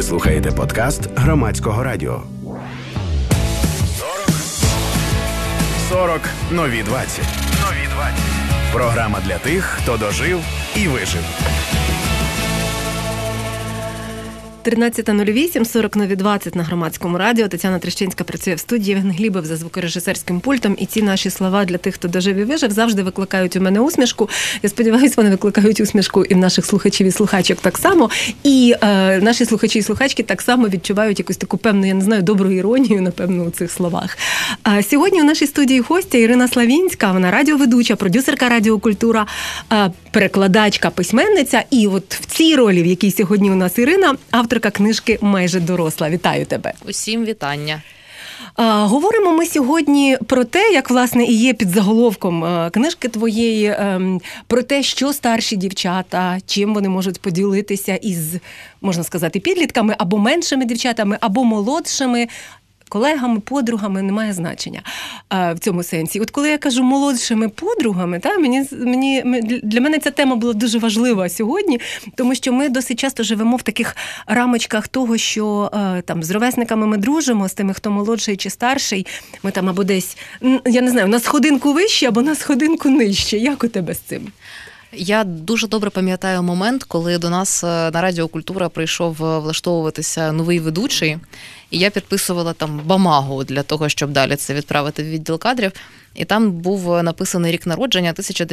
Ви слухаєте подкаст Громадського радіо. 40 нові 20. Програма для тих, хто дожив і вижив. 13:08, 40 нові 20 на Громадському радіо. Тетяна Трещинська працює в студії, Євген Глібов за звукорежисерським пультом. І ці наші слова для тих, хто дожив і вижив, завжди викликають у мене усмішку. Я сподіваюся, вони викликають усмішку і в наших слухачів і слухачок так само. І наші слухачі і слухачки так само відчувають якусь таку певну, я не знаю, добру іронію, напевно, у цих словах. Сьогодні у нашій студії гостя Ірина Славінська. Вона радіоведуча, продюсерка Радіо Культура, перекладачка, письменниця. І от в цій ролі, в якій сьогодні у нас Ірина, авторка книжки «Майже доросла». Вітаю тебе. Усім вітання. Говоримо ми сьогодні про те, як, власне, і є під заголовком книжки твоєї, про те, що старші дівчата, чим вони можуть поділитися із, можна сказати, підлітками, або меншими дівчатами, або молодшими, колегами, подругами, немає значення в цьому сенсі. От коли я кажу молодшими подругами, для мене ця тема була дуже важлива сьогодні, тому що ми досить часто живемо в таких рамочках того, що там з ровесниками ми дружимо, з тими, хто молодший чи старший, ми там або десь, я не знаю, на сходинку вище, або на сходинку нижче. Як у тебе з цим? Я дуже добре пам'ятаю момент, коли до нас на Радіо Культура прийшов влаштовуватися новий ведучий, і я підписувала там бумагу для того, щоб далі це відправити в відділ кадрів, і там був написаний рік народження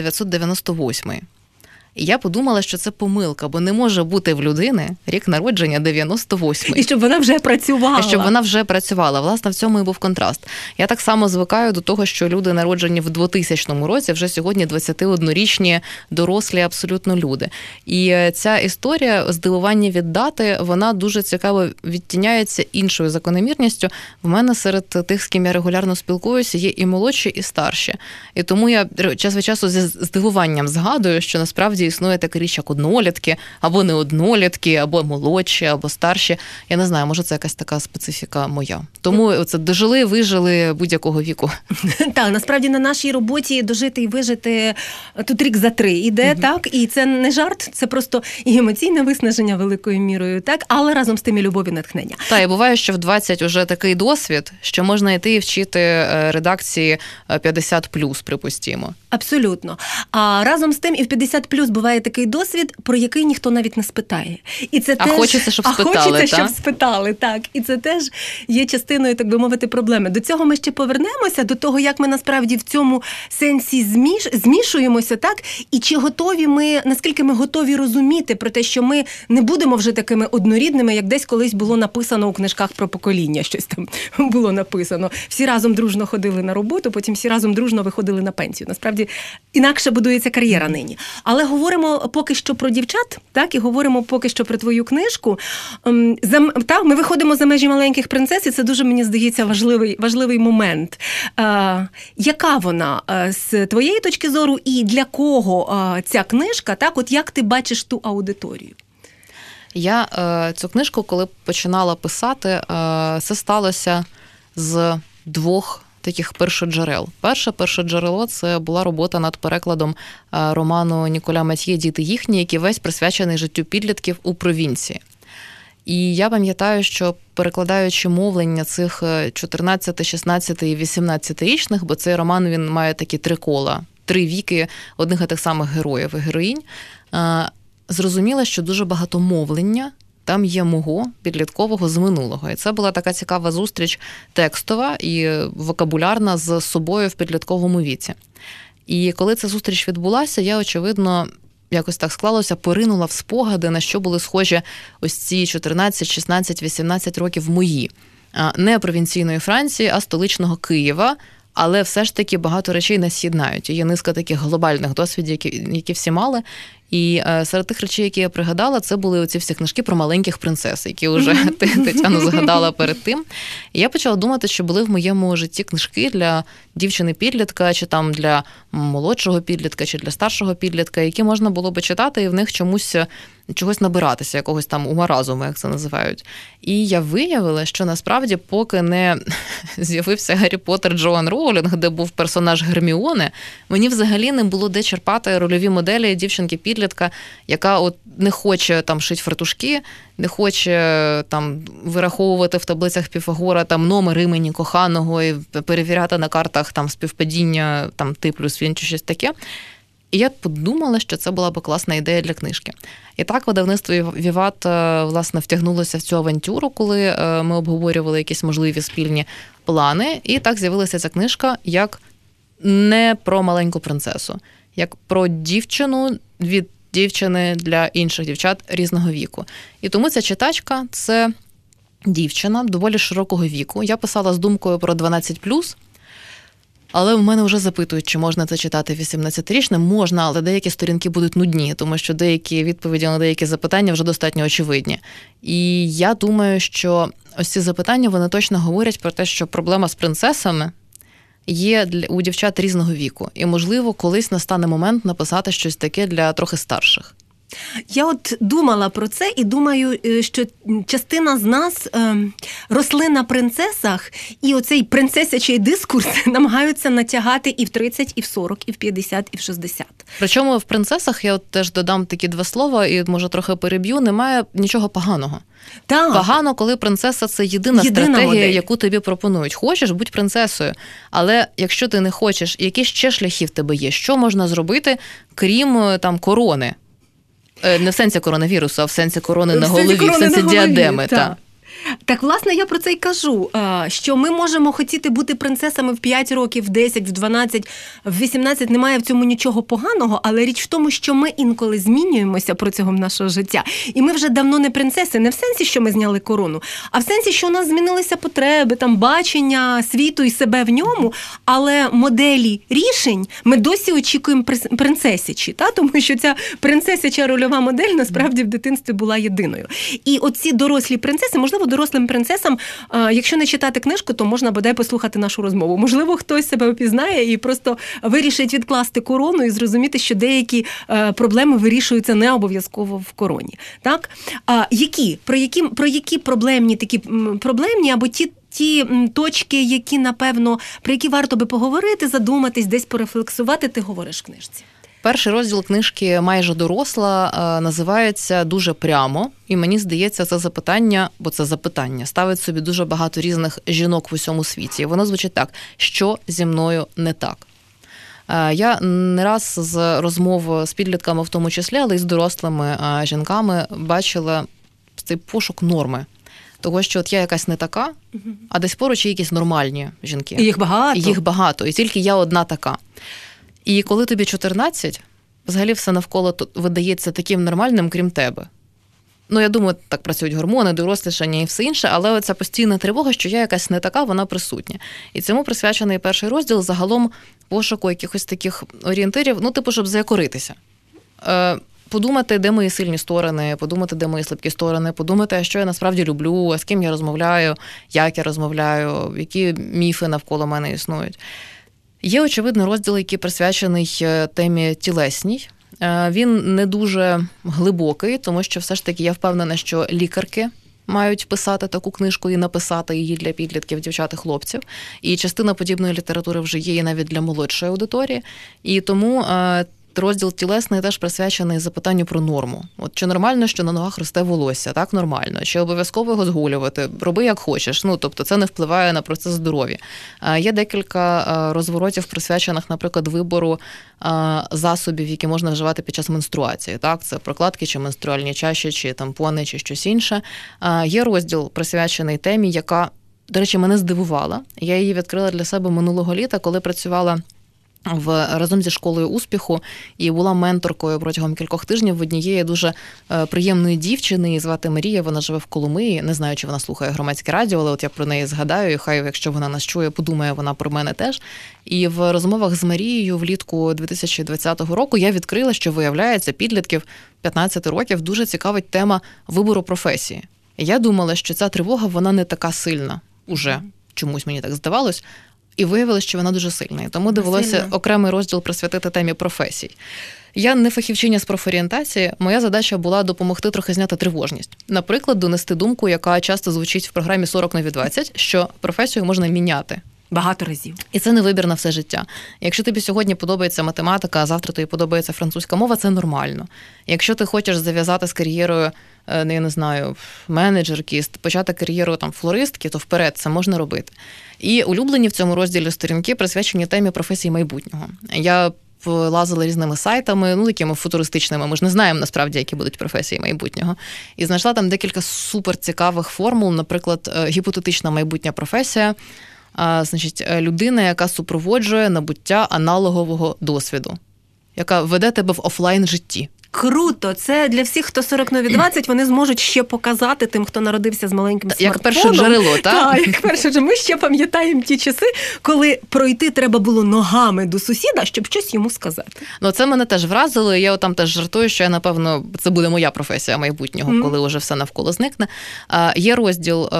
1998. І я подумала, що це помилка, бо не може бути в людини рік народження 98. І щоб вона вже працювала. Власне, в цьому і був контраст. Я так само звикаю до того, що люди, народжені в 2000 році, вже сьогодні 21-річні, дорослі абсолютно люди. І ця історія здивування від дати, вона дуже цікаво відтіняється іншою закономірністю. В мене серед тих, з ким я регулярно спілкуюся, є і молодші, і старші. І тому я час від часу зі здивуванням згадую, що насправді існує така річ, як однолітки, або не однолітки, або молодші, або старші. Я не знаю, може це якась така специфіка моя. Тому це дожили, вижили будь-якого віку. Так, насправді на нашій роботі дожити і вижити тут рік за 3 іде, так? І це не жарт, це просто і емоційне виснаження великою мірою, так? Але разом з тим і любов і натхнення. Так, і буває, що в 20 вже такий досвід, що можна йти і вчити редакції 50+, припустімо. Абсолютно. А разом з тим і в 50+ буває такий досвід, про який ніхто навіть не спитає. І це хочеться, щоб спитали. Так. І це теж є частиною, так би мовити, проблеми. До цього ми ще повернемося, до того, як ми насправді в цьому сенсі змішуємося, так? І чи готові ми, наскільки ми готові розуміти про те, що ми не будемо вже такими однорідними, як десь колись було написано у книжках про покоління, щось там було написано. Всі разом дружно ходили на роботу, потім всі разом дружно виходили на пенсію. Насправді, інакше будується кар'єра нині. Але говоримо поки що про дівчат, так, і говоримо поки що про твою книжку. Так, ми виходимо за межі маленьких принцес, і це дуже, мені здається, важливий момент. Яка вона з твоєї точки зору і для кого ця книжка, так, от як ти бачиш ту аудиторію? Я цю книжку, коли починала писати, це сталося з 2 таких першоджерел. Перше джерело – це була робота над перекладом роману Ніколя Матьє «Діти їхні», який весь присвячений життю підлітків у провінції. І я пам'ятаю, що перекладаючи мовлення цих 14, 16 і 18-річних, бо цей роман, він має такі 3 кола, 3 віки одних і тих самих героїв і героїнь, зрозуміла, що дуже багато мовлення там є мого підліткового з минулого. І це була така цікава зустріч текстова і вокабулярна з собою в підлітковому віці. І коли ця зустріч відбулася, я, очевидно, якось так склалося, поринула в спогади, на що були схожі ось ці 14, 16, 18 років мої. Не провінційної Франції, а столичного Києва, але все ж таки багато речей нас єднають. Є низка таких глобальних досвідів, які всі мали. І серед тих речей, які я пригадала, це були оці всі книжки про маленьких принцес, які вже Тетяна згадала перед тим. І я почала думати, що були в моєму житті книжки для дівчини-підлітка, чи там для молодшого підлітка, чи для старшого підлітка, які можна було би читати, і в них чогось набиратися, якогось там умаразуму, як це називають. І я виявила, що насправді, поки не з'явився Гаррі Поттер Джоан Роулінг, де був персонаж Герміони, мені взагалі не було де черпати рольові моделі дівчинки-підлітка, підлітка, яка от не хоче там шити фартушки, не хоче там вираховувати в таблицях Піфагора там номер імені коханого і перевіряти на картах там співпадіння там ти плюс він чи щось таке. І я подумала, що це була б класна ідея для книжки. І так видавництво «Віват» власне втягнулося в цю авантюру, коли ми обговорювали якісь можливі спільні плани. І так з'явилася ця книжка як не про маленьку принцесу, як про дівчину від дівчини для інших дівчат різного віку. І тому ця читачка – це дівчина доволі широкого віку. Я писала з думкою про 12+, але в мене вже запитують, чи можна це читати 18-річним. Можна, але деякі сторінки будуть нудні, тому що деякі відповіді на деякі запитання вже достатньо очевидні. І я думаю, що ось ці запитання, вони точно говорять про те, що проблема з принцесами є у дівчат різного віку. І, можливо, колись настане момент написати щось таке для трохи старших. Я от думала про це і думаю, що частина з нас росли на принцесах, і оцей принцесячий дискурс намагаються натягати і в 30, і в 40, і в 50, і в 60. Причому в принцесах, я от теж додам такі два слова, і, може, трохи переб'ю, немає нічого поганого. Так. Погано, коли принцеса – це єдина стратегія, модель, яку тобі пропонують. Хочеш – будь принцесою. Але якщо ти не хочеш, які ще шляхи в тебе є? Що можна зробити, крім там корони? Не в сенсі коронавірусу, а в сенсі корони на голові, в сенсі діадеми. Так, власне, я про це й кажу, що ми можемо хотіти бути принцесами в 5 років, в 10, в 12, в 18, немає в цьому нічого поганого, але річ в тому, що ми інколи змінюємося протягом нашого життя. І ми вже давно не принцеси, не в сенсі, що ми зняли корону, а в сенсі, що у нас змінилися потреби, там, бачення світу і себе в ньому, але моделі рішень ми досі очікуємо принцесячі, тому що ця принцесяча рольова модель насправді в дитинстві була єдиною. І оці дорослі принцеси, можливо, дорослим принцесам, якщо не читати книжку, то можна бодай послухати нашу розмову. Можливо, хтось себе впізнає і просто вирішить відкласти корону і зрозуміти, що деякі проблеми вирішуються не обов'язково в короні. Так? Про які проблемні такі проблемні або ті точки, які, напевно, про які варто би поговорити, задуматись, десь порефлексувати, ти говориш в книжці? Перший розділ книжки «Майже доросла» називається дуже прямо, і мені здається, це запитання, бо це запитання, ставить собі дуже багато різних жінок в усьому світі. І воно звучить так: що зі мною не так? Я не раз з розмов з підлітками в тому числі, але й з дорослими жінками бачила цей пошук норми. Того, що от я якась не така, а десь поруч є якісь нормальні жінки. І їх багато. Їх багато, і тільки я одна така. І коли тобі 14, взагалі все навколо видається таким нормальним, крім тебе. Ну, я думаю, так працюють гормони, дорослішання і все інше, але оця постійна тривога, що я якась не така, вона присутня. І цьому присвячений перший розділ загалом пошуку якихось таких орієнтирів, щоб заякоритися. Подумати, де мої сильні сторони, подумати, де мої слабкі сторони, подумати, що я насправді люблю, з ким я розмовляю, як я розмовляю, які міфи навколо мене існують. Є, очевидно, розділ, який присвячений темі тілесній. Він не дуже глибокий, тому що все ж таки я впевнена, що лікарки мають писати таку книжку і написати її для підлітків, дівчат і хлопців. І частина подібної літератури вже є і навіть для молодшої аудиторії. І тому розділ тілесний теж присвячений запитанню про норму. От чи нормально, що на ногах росте волосся? Так, нормально. Чи обов'язково його згулювати? Роби як хочеш. Тобто це не впливає на процес здоров'я. Є декілька розворотів, присвячених, наприклад, вибору засобів, які можна вживати під час менструації. Так, це прокладки, чи менструальні чаші, чи тампони, чи щось інше. Є розділ, присвячений темі, яка, до речі, мене здивувала. Я її відкрила для себе минулого літа, коли працювала разом зі школою успіху і була менторкою протягом кількох тижнів в однієї дуже приємної дівчини, її звати Марія, вона живе в Коломиї, не знаю, чи вона слухає громадське радіо, але от я про неї згадаю, і хай, якщо вона нас чує, подумає вона про мене теж. І в розмовах з Марією влітку 2020 року я відкрила, що, виявляється, підлітків 15 років дуже цікавить тема вибору професії. Я думала, що ця тривога, вона не така сильна уже, чомусь мені так здавалось, і виявилось, що вона дуже сильна. І тому довелося окремий розділ присвятити темі професій. Я не фахівчиня з профорієнтації, моя задача була допомогти трохи зняти тривожність. Наприклад, донести думку, яка часто звучить в програмі «40 на 20», що професію можна міняти. Багато разів. І це не вибір на все життя. Якщо тобі сьогодні подобається математика, а завтра тобі подобається французька мова, це нормально. Якщо ти хочеш зав'язати з кар'єрою, я не знаю, менеджерки, почати кар'єру там флористки, то вперед, це можна робити. І улюблені в цьому розділі сторінки присвячені темі професії майбутнього. Я лазила різними сайтами, такими футуристичними, ми ж не знаємо насправді, які будуть професії майбутнього. І знайшла там декілька суперцікавих формул, наприклад, гіпотетична майбутня професія, значить, людина, яка супроводжує набуття аналогового досвіду, яка веде тебе в офлайн житті. Круто! Це для всіх, хто 40 нові 20, вони зможуть ще показати тим, хто народився з маленьким смартфоном. Як перше джерело, так? Так, як перше джерело. Ми ще пам'ятаємо ті часи, коли пройти треба було ногами до сусіда, щоб щось йому сказати. Це мене теж вразило, і я там теж жартую, що я, напевно, це буде моя професія майбутнього, коли вже все навколо зникне. Є розділ,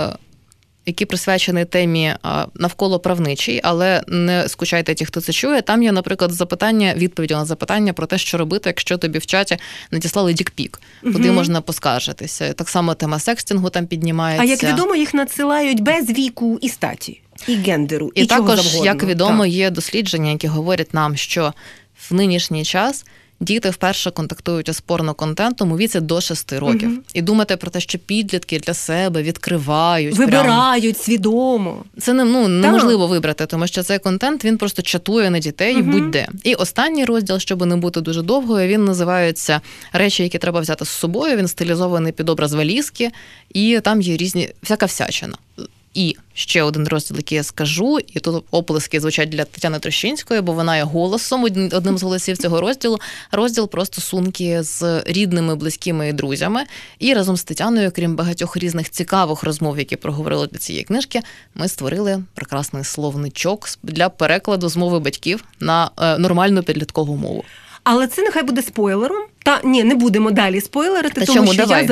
який присвячений темі навколо правничий, але не скучайте ті, хто це чує. Там є, наприклад, відповіді на запитання про те, що робити, якщо тобі в чаті надіслали дікпік, куди можна поскаржитися. Так само тема секстингу там піднімається. А як відомо, їх надсилають без віку і статі, і гендеру, і чого також, завгодно. як відомо, є дослідження, які говорять нам, що в нинішній час діти вперше контактують із порноконтентом у віці до 6 років. І думати про те, що підлітки для себе відкривають. Вибирають свідомо. Це неможливо вибрати, тому що цей контент, він просто чатує на дітей будь-де. І останній розділ, щоб не бути дуже довгою, він називається «Речі, які треба взяти з собою». Він стилізований під образ валізки, і там є всяка всячина. І ще один розділ, який я скажу, і тут оплески звучать для Тетяни Трощинської, бо вона є голосом, одним з голосів цього розділу. Розділ про стосунки з рідними, близькими і друзями. І разом з Тетяною, крім багатьох різних цікавих розмов, які проговорили для цієї книжки, ми створили прекрасний словничок для перекладу з мови батьків на нормальну підліткову мову. Але це нехай буде спойлером. Не будемо далі спойлерити, тому чому? що Давай.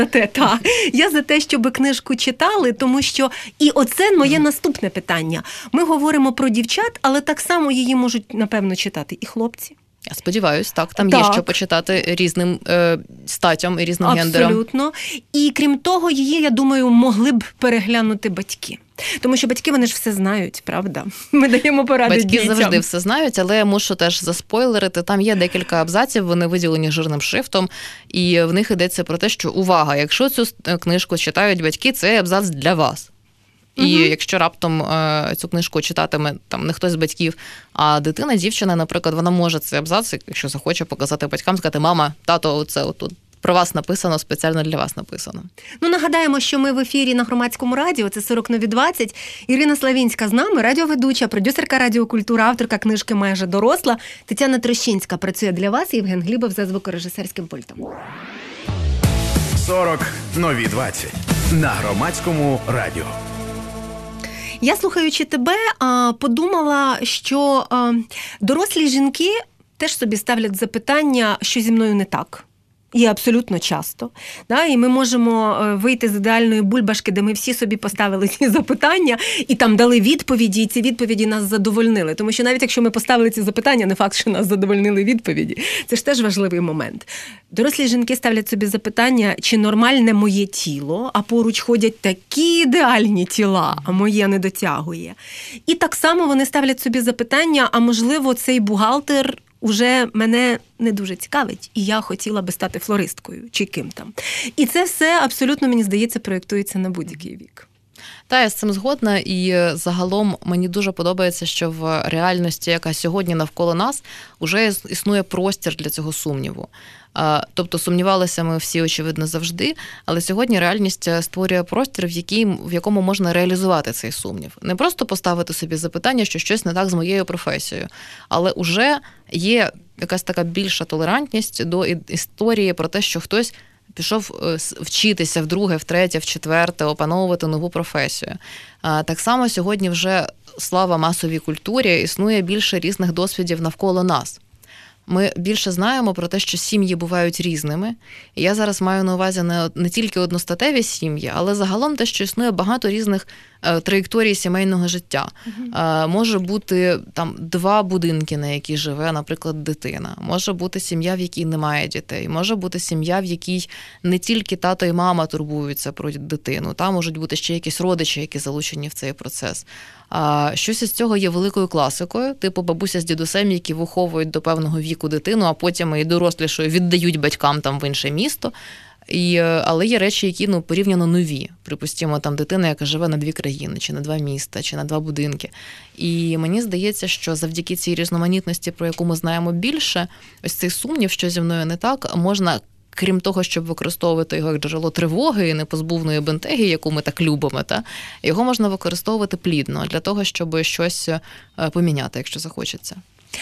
я за те, щоб книжку читали, тому що і оце моє наступне питання. Ми говоримо про дівчат, але так само її можуть, напевно, читати і хлопці. Я сподіваюся, так. Там є що почитати різним статям і різним гендерам. Абсолютно. І крім того, її, я думаю, могли б переглянути батьки. Тому що батьки, вони ж все знають, правда? Ми даємо поради дітям. Батьки завжди все знають, але я мушу теж заспойлерити. Там є декілька абзаців, вони виділені жирним шрифтом, і в них йдеться про те, що, увага, якщо цю книжку читають батьки, це абзац для вас. І якщо раптом цю книжку читатиме там не хтось з батьків, а дитина, дівчина, наприклад, вона може цей абзац, якщо захоче, показати батькам, сказати: мама, тато, це отут про вас написано, спеціально для вас написано. Нагадаємо, що ми в ефірі на Громадському радіо, це 40 нові 20. Ірина Славінська з нами, радіоведуча, продюсерка Радіо Культура, авторка книжки «Майже доросла». Тетяна Трощинська працює для вас, і Євген Глібов за звукорежисерським пультом. 40 нові 20 на Громадському радіо. Я, слухаючи тебе, подумала, що дорослі жінки теж собі ставлять запитання, що зі мною не так. І абсолютно часто. І ми можемо вийти з ідеальної бульбашки, де ми всі собі поставили ці запитання і там дали відповіді, і ці відповіді нас задовольнили. Тому що навіть якщо ми поставили ці запитання, не факт, що нас задовольнили відповіді. Це ж теж важливий момент. Дорослі жінки ставлять собі запитання, чи нормальне моє тіло, а поруч ходять такі ідеальні тіла, а моє не дотягує. І так само вони ставлять собі запитання, а можливо цей бухгалтер уже мене не дуже цікавить, і я хотіла би стати флористкою, чи ким там. І це все абсолютно, мені здається, проєктується на будь-який вік. Та, я з цим згодна, і загалом мені дуже подобається, що в реальності, яка сьогодні навколо нас, вже існує простір для цього сумніву. Тобто сумнівалися ми всі, очевидно, завжди, але сьогодні реальність створює простір, в якому можна реалізувати цей сумнів. Не просто поставити собі запитання, що щось не так з моєю професією, але вже є якась така більша толерантність до історії про те, що хтось пішов вчитися вдруге, втретє, вчетверте, опановувати нову професію. Так само сьогодні вже, слава масовій культурі, існує більше різних досвідів навколо нас. Ми більше знаємо про те, що сім'ї бувають різними. І я зараз маю на увазі не тільки одностатеві сім'ї, але загалом те, що існує багато різних траєкторії сімейного життя. Може бути там 2 будинки, на які живе, наприклад, дитина. Може бути сім'я, в якій немає дітей. Може бути сім'я, в якій не тільки тато і мама турбуються про дитину. Там можуть бути ще якісь родичі, які залучені в цей процес. Щось із цього є великою класикою, типу бабуся з дідусем, які виховують до певного віку дитину, а потім і дорослішою віддають батькам там в інше місто. Але є речі, які порівняно нові. Припустимо, там дитина, яка живе на 2 країни, чи на 2 міста, чи на 2 будинки. І мені здається, що завдяки цій різноманітності, про яку ми знаємо більше, ось цей сумнів, що зі мною не так, можна, крім того, щоб використовувати його як джерело тривоги і непозбувної бентеги, яку ми так любимо, його можна використовувати плідно для того, щоб щось поміняти, якщо захочеться.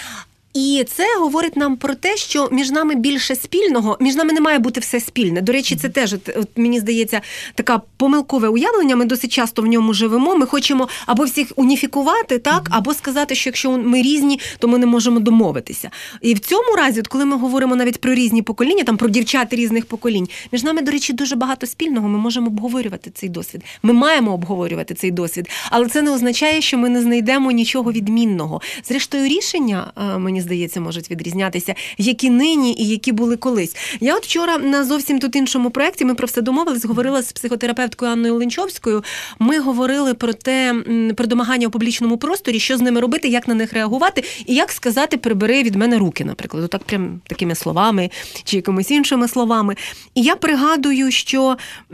І це говорить нам про те, що між нами більше спільного, між нами не має бути все спільне. До речі, це теж, мені здається, така помилкове уявлення, ми досить часто в ньому живемо, ми хочемо або всіх уніфікувати, так, або сказати, що якщо ми різні, то ми не можемо домовитися. І в цьому разі, коли ми говоримо навіть про різні покоління, там про дівчат різних поколінь, між нами, до речі, дуже багато спільного, ми можемо обговорювати цей досвід. Ми маємо обговорювати цей досвід, але це не означає, що ми не знайдемо нічого відмінного. Зрештою, рішення, мені здається, можуть відрізнятися, які нині і які були колись. Я от вчора на зовсім тут іншому проєкті, ми про все домовились, говорила з психотерапевткою Анною Ленчовською, ми говорили про про домагання у публічному просторі, що з ними робити, як на них реагувати і як сказати «прибери від мене руки», наприклад, отак прям такими словами чи якимись іншими словами. І я пригадую, що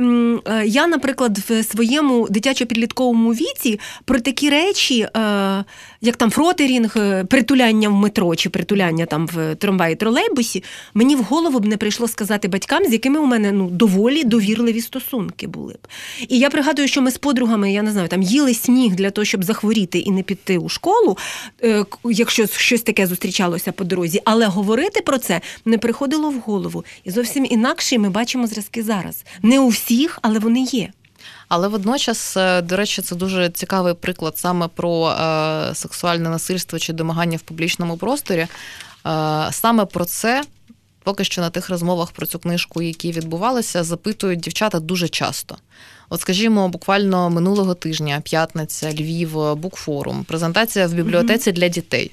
я, наприклад, в своєму дитячо-підлітковому віці про такі речі, як там фротерінг, притуляння в метро чи притуляння там в трамваї-тролейбусі, мені в голову б не прийшло сказати батькам, з якими у мене доволі довірливі стосунки були б. І я пригадую, що ми з подругами, я не знаю, там їли сніг для того, щоб захворіти і не піти у школу, якщо щось таке зустрічалося по дорозі, але говорити про це не приходило в голову. І зовсім інакше ми бачимо зразки зараз. Не у всіх, але вони є. Але водночас, до речі, це дуже цікавий приклад саме про сексуальне насильство чи домагання в публічному просторі. Саме про це, поки що на тих розмовах про цю книжку, які відбувалися, запитують дівчата дуже часто. От, скажімо, буквально минулого тижня, п'ятниця, Львів, букфорум, презентація в бібліотеці для дітей.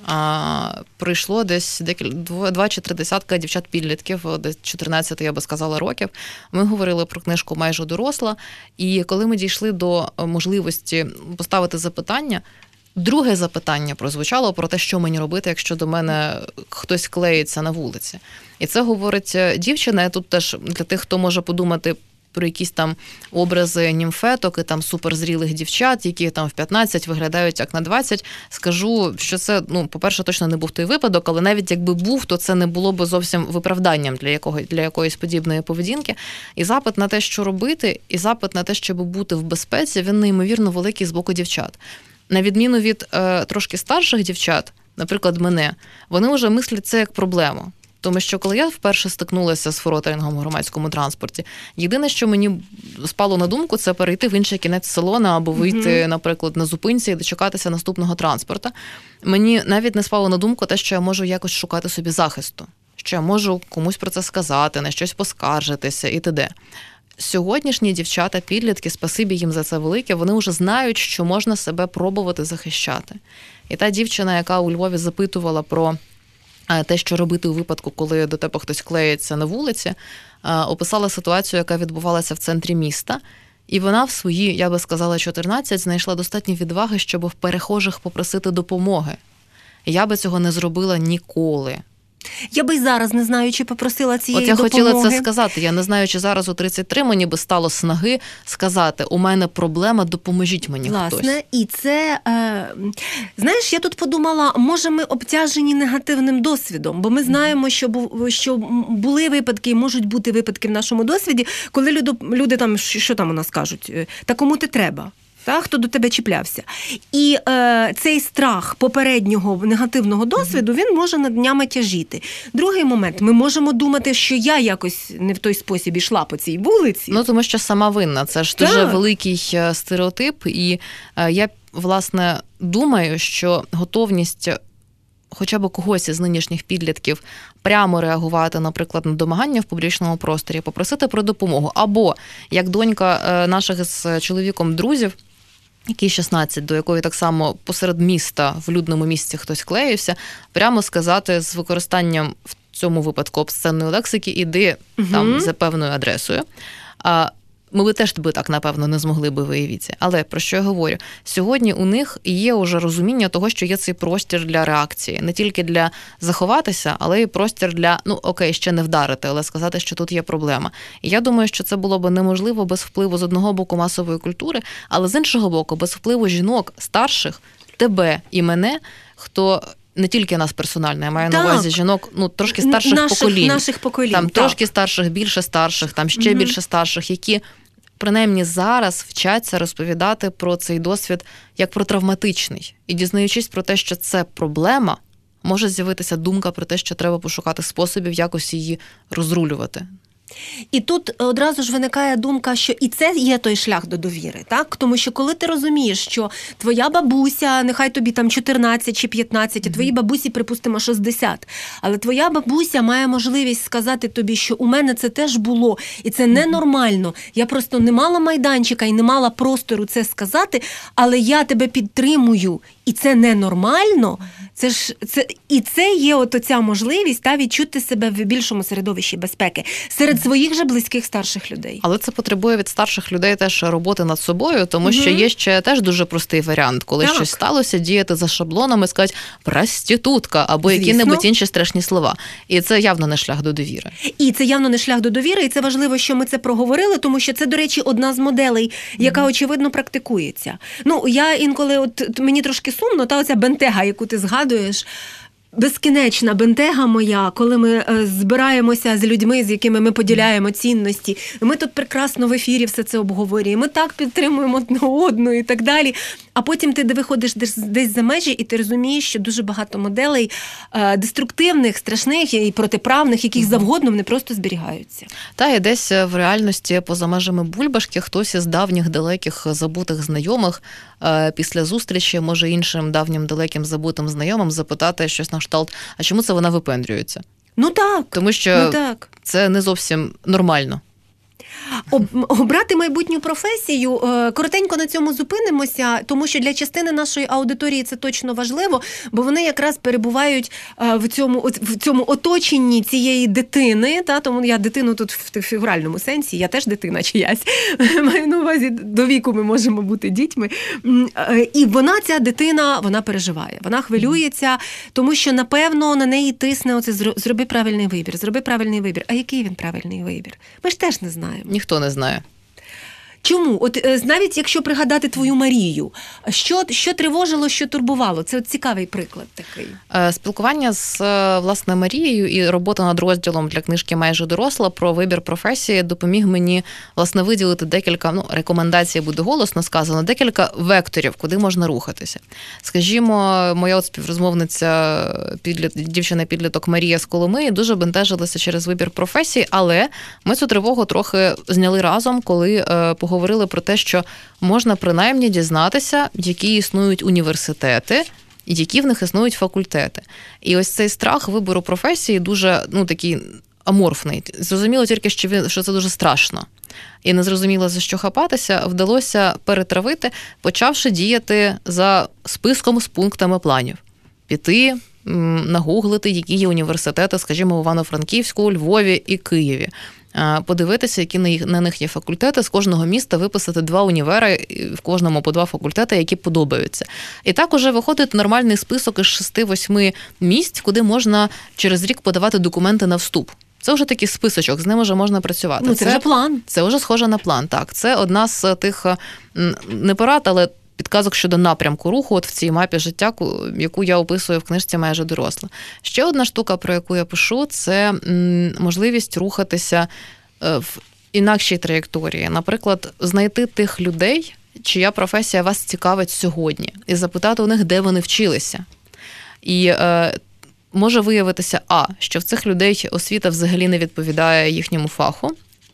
Прийшло десь 2 чи 3 десятка дівчат-підлітків, десь 14, я би сказала, років. Ми говорили про книжку «Майже доросла», і коли ми дійшли до можливості поставити запитання, друге запитання прозвучало про те, що мені робити, якщо до мене хтось клеїться на вулиці. І це говорить дівчина, і тут теж для тих, хто може подумати про якісь там образи німфеток і там суперзрілих дівчат, які там в 15 виглядають як на 20, скажу, що це, по-перше, точно не був той випадок, але навіть якби був, то це не було б зовсім виправданням для якоїсь подібної поведінки. І запит на те, що робити, і запит на те, щоб бути в безпеці, він неймовірно великий з боку дівчат. На відміну від трошки старших дівчат, наприклад, мене, вони вже мислять це як проблему. Тому що коли я вперше стикнулася з фротерингом у громадському транспорті, єдине, що мені спало на думку, це перейти в інший кінець салона або вийти, наприклад, на зупинці і дочекатися наступного транспорта. Мені навіть не спало на думку те, що я можу якось шукати собі захисту, що я можу комусь про це сказати, на щось поскаржитися і т.д. Сьогоднішні дівчата, підлітки, спасибі їм за це велике, вони вже знають, що можна себе пробувати захищати. І та дівчина, яка у Львові запитувала про те, що робити у випадку, коли до тебе хтось клеїться на вулиці, описала ситуацію, яка відбувалася в центрі міста. І вона в свої, я би сказала, 14 знайшла достатньо відваги, щоб в перехожих попросити допомоги. Я би цього не зробила ніколи. Я би й зараз, не знаю, чи попросила цієї допомоги. От я хотіла це сказати. Я не знаю, чи зараз у 33 мені би стало снаги сказати, у мене проблема, допоможіть мені хтось. Власне, і це, знаєш, я тут подумала, може ми обтяжені негативним досвідом, бо ми знаємо, що були випадки, і можуть бути випадки в нашому досвіді, коли люди там, що там у нас кажуть, та кому ти треба? Хто до тебе чіплявся. І цей страх попереднього негативного досвіду, він може над днями тяжіти. Другий момент, ми можемо думати, що я якось не в той спосіб ішла по цій вулиці. Тому що сама винна. Це ж дуже великий стереотип. І я, власне, думаю, що готовність хоча б когось із нинішніх підлітків прямо реагувати, наприклад, на домагання в публічному просторі, попросити про допомогу. Або, як донька наших з чоловіком друзів, якій 16, до якої так само посеред міста, в людному місці хтось клеївся, прямо сказати з використанням в цьому випадку обсценної лексики, іди там за певною адресою. Ми би теж так, напевно, не змогли би виявити. Але про що я говорю? Сьогодні у них є уже розуміння того, що є цей простір для реакції. Не тільки для заховатися, але й простір для, ще не вдарити, але сказати, що тут є проблема. І я думаю, що це було б неможливо без впливу з одного боку масової культури, але з іншого боку, без впливу жінок, старших, тебе і мене, хто... Не тільки нас персонально, я маю на увазі жінок, трошки старших поколінь. Наших поколінь. Там трошки старших, більше старших, там ще більше старших, які принаймні зараз вчаться розповідати про цей досвід як про травматичний. І дізнаючись про те, що це проблема, може з'явитися думка про те, що треба пошукати способів якось її розрулювати. І тут одразу ж виникає думка, що і це є той шлях до довіри, так? Тому що коли ти розумієш, що твоя бабуся, нехай тобі там 14 чи 15, а твоїй бабусі, припустимо, 60, але твоя бабуся має можливість сказати тобі, що у мене це теж було, і це ненормально. Я просто не мала майданчика і не мала простору це сказати, але я тебе підтримую, і це ненормально. І це є оця можливість відчути себе в більшому середовищі безпеки серед своїх же близьких старших людей. Але це потребує від старших людей теж роботи над собою, тому що є ще теж дуже простий варіант, коли щось сталося, діяти за шаблонами, сказати «проститутка» або які-небудь інші страшні слова. І це явно не шлях до довіри. І це явно не шлях до довіри, і це важливо, що ми це проговорили, тому що це, до речі, одна з моделей, яка, очевидно, практикується. Я інколи, мені трошки сумно, оця бентега, яку ти згадуєш, безкінечна бентега моя, коли ми збираємося з людьми, з якими ми поділяємо цінності. Ми тут прекрасно в ефірі все це обговорюємо, ми так підтримуємо одне одну і так далі. А потім ти виходиш десь за межі, і ти розумієш, що дуже багато моделей деструктивних, страшних і протиправних, яких завгодно, вони просто зберігаються. Та і десь в реальності поза межами бульбашки хтось із давніх, далеких, забутих знайомих після зустрічі може іншим давнім, далеким, забутим знайомим запитати щось на кшталт, а чому це вона випендрюється? Так. Тому що це не зовсім нормально. Обрати майбутню професію, коротенько на цьому зупинимося, тому що для частини нашої аудиторії це точно важливо, бо вони якраз перебувають в цьому оточенні цієї дитини, тому я дитину тут в фігуральному сенсі, я теж дитина чиясь, маю на увазі, до віку ми можемо бути дітьми, і ця дитина, вона переживає, вона хвилюється, тому що, напевно, на неї тисне оце зроби правильний вибір. А який він правильний вибір? Ми ж теж не знаємо. Ніхто не знає. Чому? Навіть якщо пригадати твою Марію, що тривожило, що турбувало? Це цікавий приклад такий. Спілкування з, власне, Марією і робота над розділом для книжки «Майже доросла» про вибір професії допоміг мені, власне, виділити декілька, рекомендацій буде голосно сказано, декілька векторів, куди можна рухатися. Скажімо, моя співрозмовниця, дівчина-підліток Марія з Коломиї, дуже бентежилася через вибір професії, але ми цю тривогу трохи зняли разом, коли поговорили про те, що можна принаймні дізнатися, які існують університети, і які в них існують факультети. І ось цей страх вибору професії дуже, такий аморфний. Зрозуміло тільки, що це дуже страшно. І не зрозуміло, за що хапатися, вдалося перетравити, почавши діяти за списком з пунктами планів. Піти, нагуглити, які є університети, скажімо, в Івано-Франківську, Львові і Києві. Подивитися, які на них є факультети, з кожного міста виписати 2 універи, в кожному по 2 факультети, які подобаються. І так уже виходить нормальний список із 6-8 місць, куди можна через рік подавати документи на вступ. Це вже такий списочок, з ним вже можна працювати. Це вже план. Це вже схоже на план, так. Це одна з тих, не порад, але підказок щодо напрямку руху в цій мапі життя, яку я описую в книжці «Майже доросла». Ще одна штука, про яку я пишу, це можливість рухатися в інакшій траєкторії. Наприклад, знайти тих людей, чия професія вас цікавить сьогодні, і запитати у них, де вони вчилися. І може виявитися, що в цих людей освіта взагалі не відповідає їхньому фаху,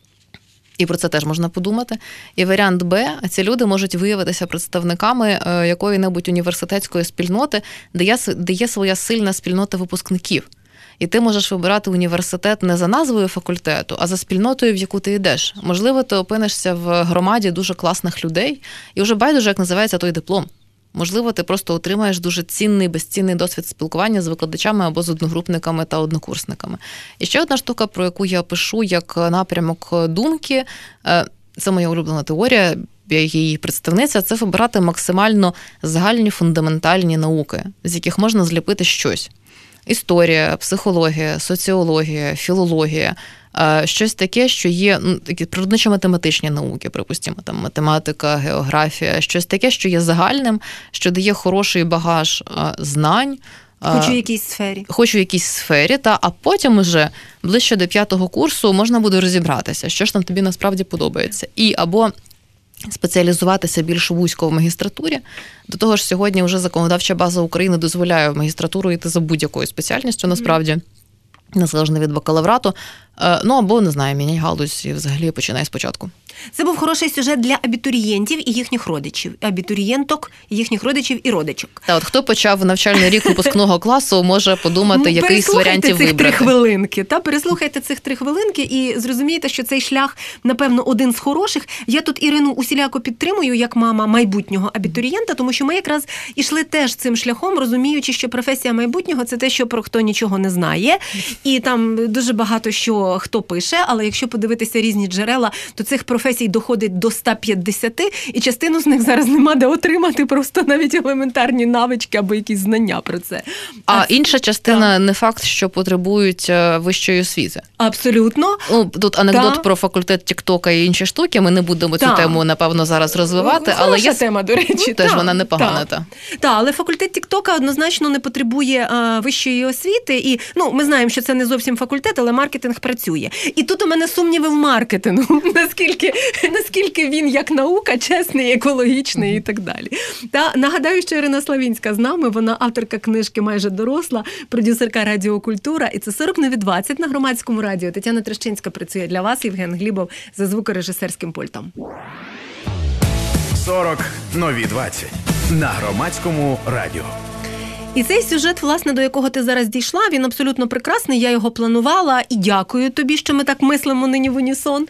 і про це теж можна подумати. І варіант Б, ці люди можуть виявитися представниками якої-небудь університетської спільноти, де є своя сильна спільнота випускників. І ти можеш вибирати університет не за назвою факультету, а за спільнотою, в яку ти йдеш. Можливо, ти опинишся в громаді дуже класних людей, і вже байдуже, як називається той диплом. Можливо, ти просто отримаєш дуже цінний, безцінний досвід спілкування з викладачами або з одногрупниками та однокурсниками. І ще одна штука, про яку я пишу як напрямок думки, це моя улюблена теорія, я її представниця, це вибирати максимально загальні фундаментальні науки, з яких можна зліпити щось. Історія, психологія, соціологія, філологія, щось таке, що є, такі природничо-математичні науки, припустимо, там математика, географія, щось таке, що є загальним, що дає хороший багаж знань. Хоч у якійсь сфері. Хоч у якійсь сфері, а потім уже ближче до 5-го курсу можна буде розібратися, що ж там тобі насправді подобається. І або спеціалізуватися більш вузько в магістратурі. До того ж, сьогодні вже законодавча база України дозволяє в магістратуру йти за будь-якою спеціальністю, насправді, незалежно від бакалаврату. Або, не знаю, міняй галузь і взагалі починай спочатку. Це був хороший сюжет для абітурієнтів і їхніх родичів. Абітурієнток, їхніх родичів і родичок. Та от хто почав навчальний рік випускного класу, може подумати, який з варіантів вибрати. Переслухайте цих 3 хвилинки і зрозумієте, що цей шлях, напевно, один з хороших. Я тут Ірину усіляко підтримую, як мама майбутнього абітурієнта, тому що ми якраз ішли теж цим шляхом, розуміючи, що професія майбутнього – це те, що про хто нічого не знає. І там дуже багато що хто пише, але якщо подивитися різні джерела, то цих професій доходить до 150, і частину з них зараз нема де отримати просто навіть елементарні навички або якісь знання про це. А інша частина не факт, що потребують вищої освіти. Абсолютно. Тут анекдот про факультет Тіктока і інші штуки, ми не будемо цю тему, напевно, зараз розвивати. Але є тема, до речі. Теж вона непогана. Але факультет Тіктока однозначно не потребує вищої освіти. І, ми знаємо, що це не зовсім факультет, але маркетинг працює. І тут у мене сумніви в маркетингу, наскільки він як наука, чесний, екологічний і так далі. Нагадаю, що Ірина Славінська з нами, вона авторка книжки «Майже доросла», продюсерка «Радіо Культура», і це 40 нові 20 на Громадському радіо. Тетяна Трещинська працює для вас, Євген Глібов за звукорежисерським пультом. 40 нові 20 на Громадському радіо. І цей сюжет, власне, до якого ти зараз дійшла, він абсолютно прекрасний, я його планувала, і дякую тобі, що ми так мислимо нині в унісон.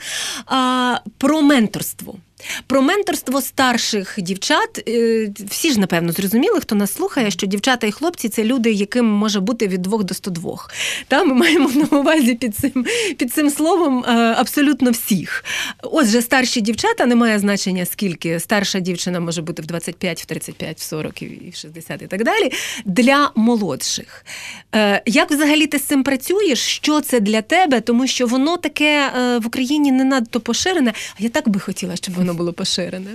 Про менторство. Про менторство старших дівчат. Всі ж, напевно, зрозуміли, хто нас слухає, що дівчата і хлопці – це люди, яким може бути від 2 до 102. Ми маємо на увазі під цим словом абсолютно всіх. Отже, старші дівчата, немає значення скільки. Старша дівчина може бути в 25, в 35, в 40, і в 60 і так далі. Для молодших. Як взагалі ти з цим працюєш? Що це для тебе? Тому що воно таке в Україні не надто поширене. А я так би хотіла, щоб воно було поширене.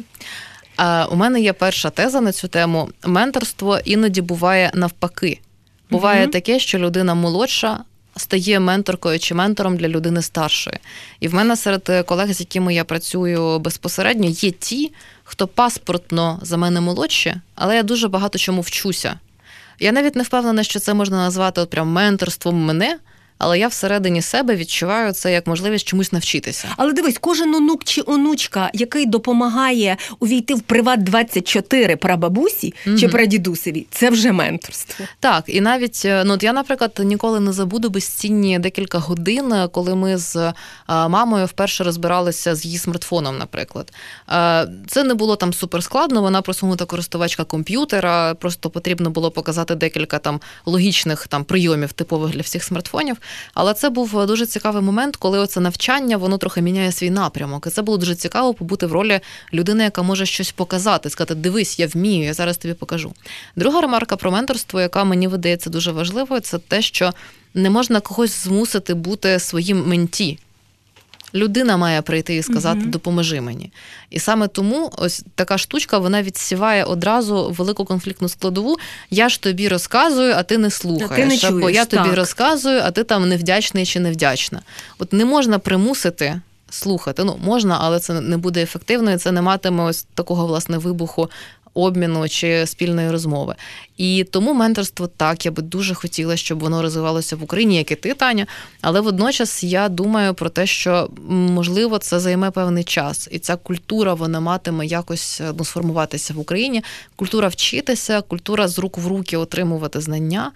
У мене є перша теза на цю тему. Менторство іноді буває навпаки. Буває таке, що людина молодша стає менторкою чи ментором для людини старшої. І в мене серед колег, з якими я працюю безпосередньо, є ті, хто паспортно за мене молодші, але я дуже багато чому вчуся. Я навіть не впевнена, що це можна назвати прям менторством мене, але я всередині себе відчуваю це як можливість чомусь навчитися. Але дивись, кожен онук чи онучка, який допомагає увійти в Приват-24 прабабусі чи прадідусеві, це вже менторство. Так, і навіть, я, наприклад, ніколи не забуду безцінні декілька годин, коли ми з мамою вперше розбиралися з її смартфоном, наприклад. Це не було там суперскладно, вона просунута користувачка комп'ютера, просто потрібно було показати декілька там логічних там прийомів, типових для всіх смартфонів. Але це був дуже цікавий момент, коли оце навчання, воно трохи міняє свій напрямок. І це було дуже цікаво побути в ролі людини, яка може щось показати, сказати, дивись, я вмію, я зараз тобі покажу. Друга ремарка про менторство, яка мені видається дуже важливою, це те, що не можна когось змусити бути своїм менті. Людина має прийти і сказати, допоможи мені. І саме тому ось така штучка, вона відсіває одразу велику конфліктну складову. Я ж тобі розказую, а ти не слухаєш. А ти не чуєш, або я тобі розказую, а ти там невдячний чи невдячна. От не можна примусити слухати. Можна, але це не буде ефективно, і це не матиме ось такого, власне, вибуху обміну чи спільної розмови. І тому менторство так, я би дуже хотіла, щоб воно розвивалося в Україні, як і ти, Таня, але водночас я думаю про те, що, можливо, це займе певний час, і ця культура, вона матиме якось сформуватися в Україні. Культура вчитися, культура з рук в руки отримувати знання,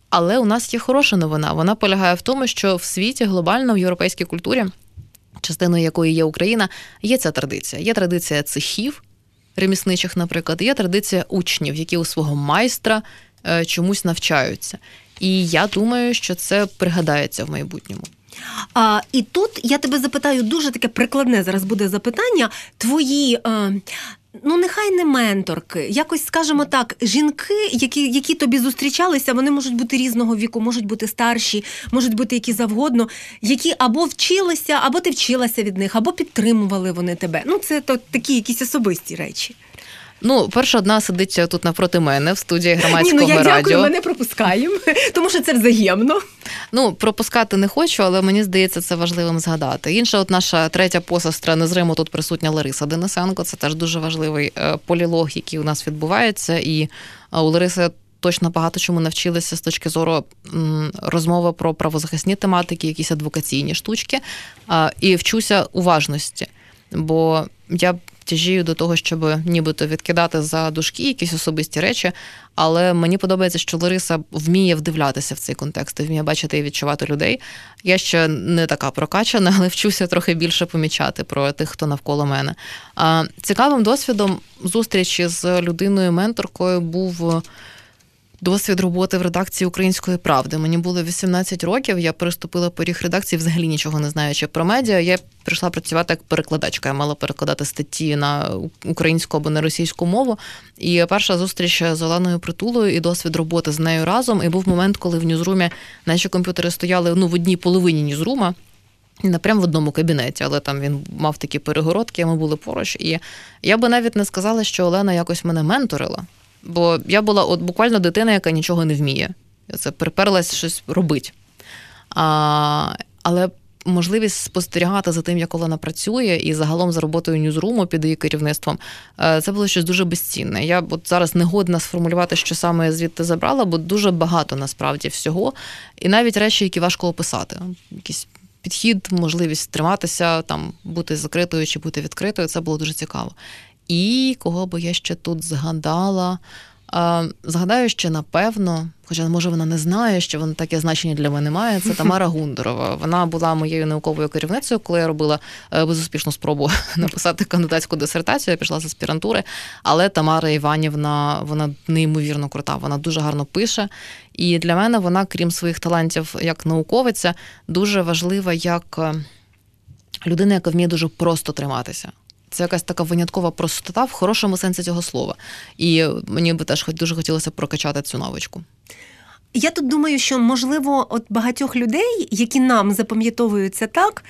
Але у нас є хороша новина. Вона полягає в тому, що в світі, глобально, в європейській культурі, частиною якої є Україна, є ця традиція. Є традиція цехів ремісничих, наприклад, є традиція учнів, які у свого майстра чомусь навчаються. І я думаю, що це пригадається в майбутньому. І тут я тебе запитаю, дуже таке прикладне зараз буде запитання. Твої, нехай не менторки, якось, скажімо так, жінки, які тобі зустрічалися, вони можуть бути різного віку, можуть бути старші, можуть бути які завгодно, які або вчилися, або ти вчилася від них, або підтримували вони тебе. Це такі якісь особисті речі. Перша одна сидить тут навпроти мене в студії Громадського радіо. Дякую, мене пропускаємо, тому що це взаємно. Пропускати не хочу, але мені здається, це важливим згадати. Інша, наша третя посестра незримо тут присутня Лариса Денисенко. Це теж дуже важливий полілог, який у нас відбувається. І у Лариси точно багато чому навчилися з точки зору розмови про правозахисні тематики, якісь адвокаційні штучки. І вчуся уважності, бо я тяжію до того, щоб нібито відкидати за дужки якісь особисті речі, але мені подобається, що Лариса вміє вдивлятися в цей контекст, вміє бачити і відчувати людей. Я ще не така прокачана, але вчуся трохи більше помічати про тих, хто навколо мене. Цікавим досвідом зустрічі з людиною-менторкою був досвід роботи в редакції «Української правди». Мені було 18 років, я переступила поріг редакції, взагалі нічого не знаючи про медіа. Я прийшла працювати як перекладачка, я мала перекладати статті на українську або на російську мову. І перша зустріч з Оленою Притулою і досвід роботи з нею разом. І був момент, коли в ньюзрумі наші комп'ютери стояли в одній половині ньюзрума, не прямо в одному кабінеті, але там він мав такі перегородки, ми були поруч. І я би навіть не сказала, що Олена якось мене менторила. Бо я була буквально дитина, яка нічого не вміє. Я це приперлась щось робити. Але можливість спостерігати за тим, як Олена працює, і загалом за роботою ньюзруму під її керівництвом, це було щось дуже безцінне. Я зараз не годна сформулювати, що саме я звідти забрала, бо дуже багато насправді всього. І навіть речі, які важко описати. Якийсь підхід, можливість триматися, бути закритою чи бути відкритою, це було дуже цікаво. І кого би я ще тут згадала? Згадаю ще, напевно, хоча, може, вона не знає, що вона таке значення для мене має, це Тамара Гундерова. Вона була моєю науковою керівницею, коли я робила безуспішну спробу написати кандидатську дисертацію, я пішла з аспірантури, але Тамара Іванівна, вона неймовірно крута, вона дуже гарно пише. І для мене вона, крім своїх талантів як науковиця, дуже важлива як людина, яка вміє дуже просто триматися. Це якась така виняткова простота в хорошому сенсі цього слова. І мені би теж дуже хотілося прокачати цю навичку. Я тут думаю, що, можливо, багатьох людей, які нам запам'ятовуються так,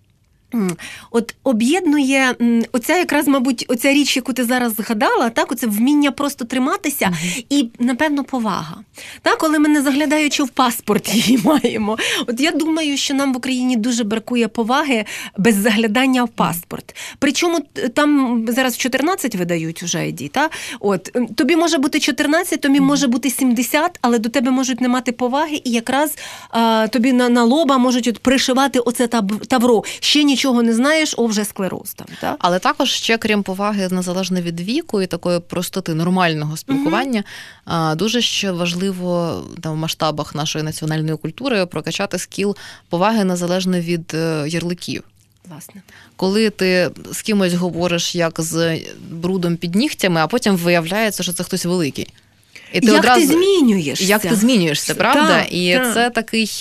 об'єднує оця якраз, мабуть, оця річ, яку ти зараз згадала, так, оце вміння просто триматися і, напевно, повага. Так, коли ми, не заглядаючи в паспорт, її маємо. Я думаю, що нам в Україні дуже бракує поваги без заглядання в паспорт. Причому там зараз 14 видають уже ID, так? Тобі може бути 14, тобі може бути 70, але до тебе можуть не мати поваги, і якраз тобі на лоба можуть пришивати оце тавро. Ще нічого не знаєш, вже склероз там, так? Але також ще, крім поваги, незалежно від віку і такої простоти нормального спілкування, дуже ще важливо в масштабах нашої національної культури прокачати скіл поваги незалежно від ярликів. Власне. Коли ти з кимось говориш як з брудом під нігтями, а потім виявляється, що це хтось великий. І ти ти змінюєшся. Як ти змінюєшся, правда? Це такий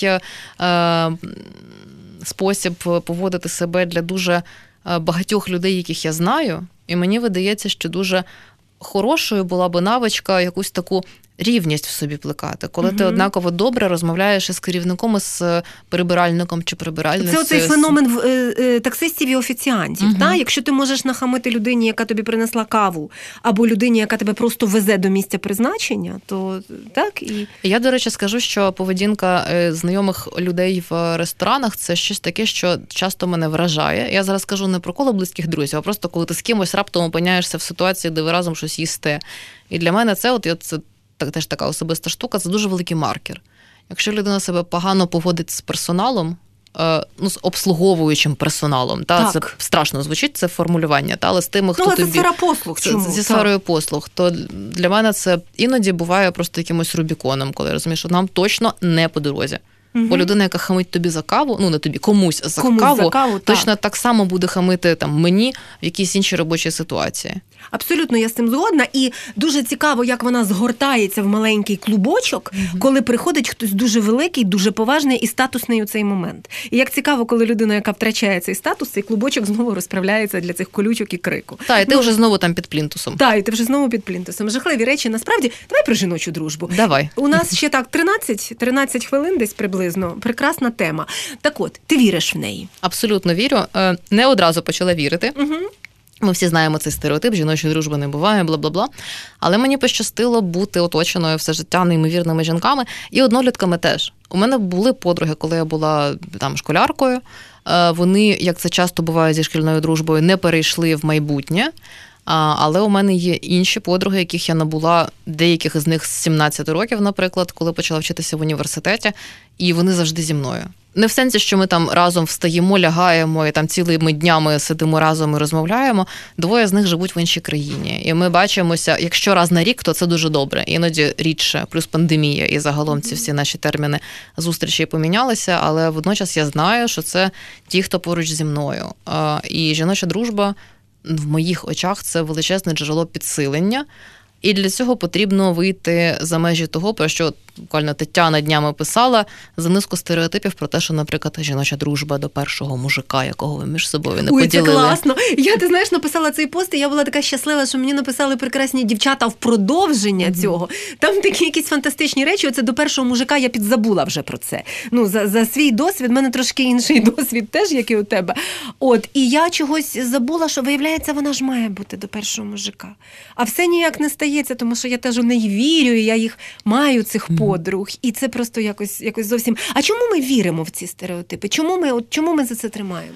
спосіб поводити себе для дуже багатьох людей, яких я знаю. І мені видається, що дуже хорошою була би навичка якусь таку рівність в собі плекати. Коли ти однаково добре розмовляєш із керівником, із прибиральником чи прибиральницею. Це оцей феномен таксистів і офіціантів. Та? Якщо ти можеш нахамити людині, яка тобі принесла каву, або людині, яка тебе просто везе до місця призначення, то так і... Я, до речі, скажу, що поведінка знайомих людей в ресторанах – це щось таке, що часто мене вражає. Я зараз кажу не про коло близьких друзів, а просто коли ти з кимось раптом опиняєшся в ситуації, де ви разом щось їсте. І для мене це теж така особиста штука, це дуже великий маркер. Якщо людина себе погано поводить з персоналом, з обслуговуючим персоналом. Та? Це страшно звучить, це формулювання. Та? Але з тими, хто тобі... це сфера послуг. Чому? Зі сферою послуг. То для мене це іноді буває просто якимось Рубіконом, коли я розумію, що нам точно не по дорозі. Бо людина, яка хамить тобі за каву, не тобі, комусь за каву, точно так само буде хамити мені в якійсь іншій робочій ситуації. Абсолютно, я з цим згодна. І дуже цікаво, як вона згортається в маленький клубочок, коли приходить хтось дуже великий, дуже поважний і статусний у цей момент. І як цікаво, коли людина, яка втрачає цей статус, цей клубочок знову розправляється для цих колючок і крику. Так, і ти вже знову там під плінтусом. Так, і ти вже знову під плінтусом. Жахливі речі, насправді. Давай про жіночу дружбу. Давай. У нас ще 13 хвилин десь приблизно. Прекрасна тема. Так от, ти віриш в неї? Абсолютно вірю. Не одразу почала вірити. Ми всі знаємо цей стереотип, жіночої дружби не буває, бла-бла-бла. Але мені пощастило бути оточеною все життя неймовірними жінками і однолітками теж. У мене були подруги, коли я була школяркою. Вони, як це часто буває зі шкільною дружбою, не перейшли в майбутнє. Але у мене є інші подруги, яких я набула, деяких із них з 17 років, наприклад, коли почала вчитися в університеті, і вони завжди зі мною. Не в сенсі, що ми там разом встаємо, лягаємо і там цілими днями сидимо разом і розмовляємо. Двоє з них живуть в іншій країні. І ми бачимося, якщо раз на рік, то це дуже добре. Іноді рідше, плюс пандемія, і загалом ці всі наші терміни зустрічі помінялися, але водночас я знаю, що це ті, хто поруч зі мною. І жіноча дружба в моїх очах це величезне джерело підсилення. І для цього потрібно вийти за межі того, про що буквально Тетяна днями писала, за низку стереотипів про те, що, наприклад, жіноча дружба до першого мужика, якого ви між собою не поділили. Ой, це класно. Я, ти знаєш, написала цей пост, і я була така щаслива, що мені написали прекрасні дівчата в продовження цього. Там такі якісь фантастичні речі. Оце до першого мужика я підзабула вже про це. За свій досвід, в мене трошки інший досвід теж, як і у тебе. І я чогось забула, що, виявляється, вона ж має бути до першого мужика. А все ніяк не стається, тому що я теж у неї вірю, і я їх маю, цих подруг. І це просто якось зовсім... А чому ми віримо в ці стереотипи? Чому ми за це тримаємось?